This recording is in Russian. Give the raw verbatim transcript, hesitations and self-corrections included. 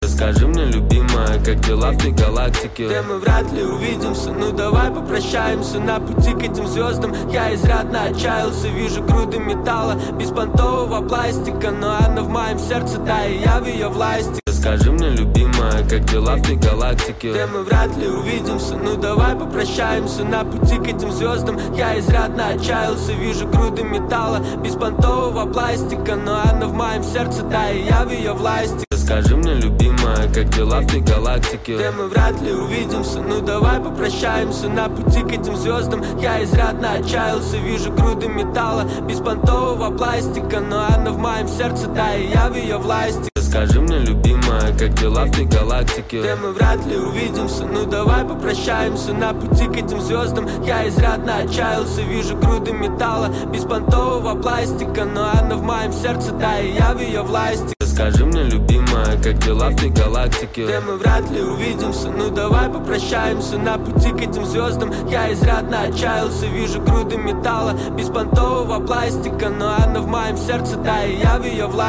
Скажи мне, любимая, как дела в той галактике? Да мы вряд ли увидимся, ну давай попрощаемся. На пути к этим звездам я изрядно отчаялся. Вижу груды металла, беспонтового пластика, но она в моем сердце, да и я в ее власти. Скажи мне, любимая, как дела в той галактике? Да мы вряд ли увидимся, ну давай попрощаемся. На пути к этим звездам я изрядно отчаялся. Вижу груды металла, беспонтового пластика, но она в моем сердце, да и я в ее власти. Скажи мне, любимая, как дела в той галактике? Да мы вряд ли увидимся, ну давай попрощаемся. На пути к этим звездам я изрядно отчаялся. Вижу груды металла, беспонтового пластика, но она в моем сердце, да и я в ее власти. Скажи мне, любимая, как дела в той галактике? Да мы вряд ли увидимся, ну давай попрощаемся. На пути к этим звездам я изрядно отчаялся. Вижу груды металла, беспонтового пластика, но она в моем сердце, да и я в ее власти. Скажи мне, любимая, как дела в той галактике? Да мы вряд ли увидимся, ну давай попрощаемся. На пути к этим звездам я изрядно отчаялся. Вижу груды металла, беспонтового пластика, но она в моем сердце, да и я в ее власти.